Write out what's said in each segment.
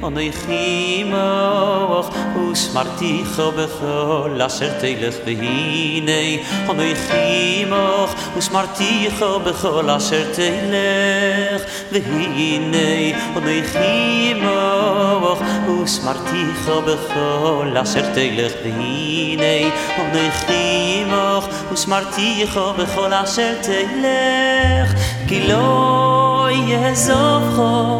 אנוכי עמך ושמרתיך בכל אשר תלך והנה אנוכי עמך ושמרתיך בכל אשר תלך והנה אנוכי עמך ושמרתיך בכל אשר תלך והנה אנוכי עמך ושמרתיך בכל אשר תלך כי לא יעזבך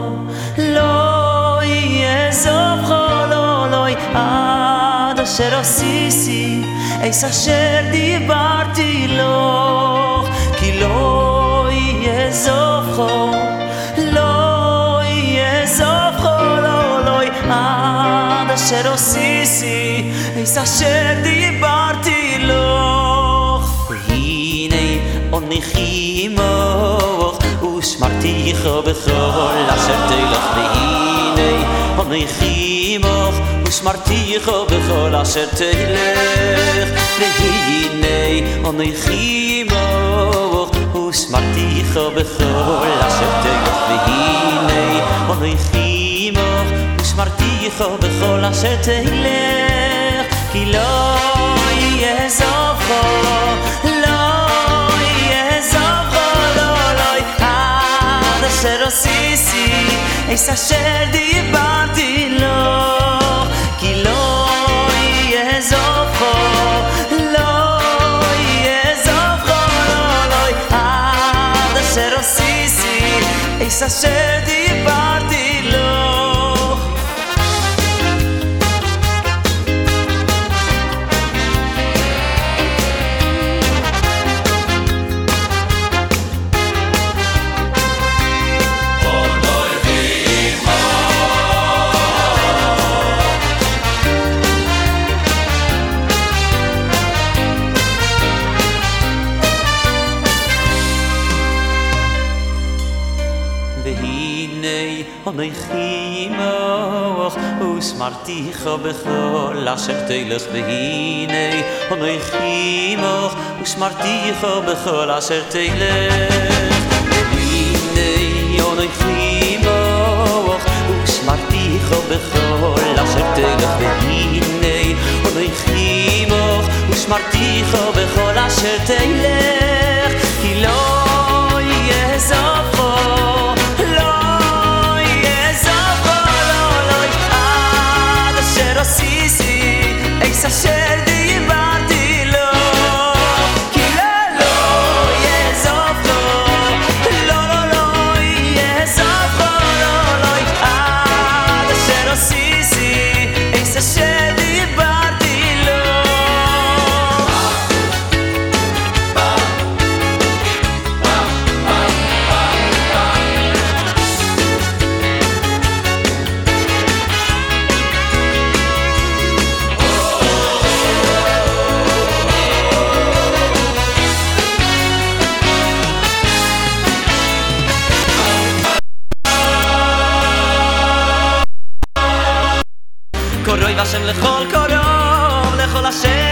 לא יעזבך לא עד אשר עשיתי אס אשר דיברתי לך כי לא יעזבך לא יעזבך לא עד אשר עשיתי אס אשר דיברתי לך והנה אנוכי עמך ושמרתיך בכל אשר תלך והנה אנוכי עמך ושמרתיך בכל אשר תלך והנה אנוכי עמך ושמרתיך בכל אשר תלך והנה אנוכי עמך ושמרתיך בכל אשר תלך כי לא יעזבך אשר עשיתי אס אשר דיברתי לך כי לא יעזבך לא יעזבך לא עד אשר עשיתי אס אשר דיברתי לך אנוכי עמך ושמרתיך בכל אשר תלך והנה אנוכי עמך ושמרתיך בכל אשר תלך והנה אנוכי עמך ושמרתיך בכל אשר תלך והנה אנוכי עמך ושמרתיך בכל אשר תלך כי לא יעזבך עשיתי אס אשר דיברתי לך כי לא יעזבך לא יעזבך לא עד אשר עשיתי אס אשר דיברתי לך קורוי והשם לכל קורוב לכל השם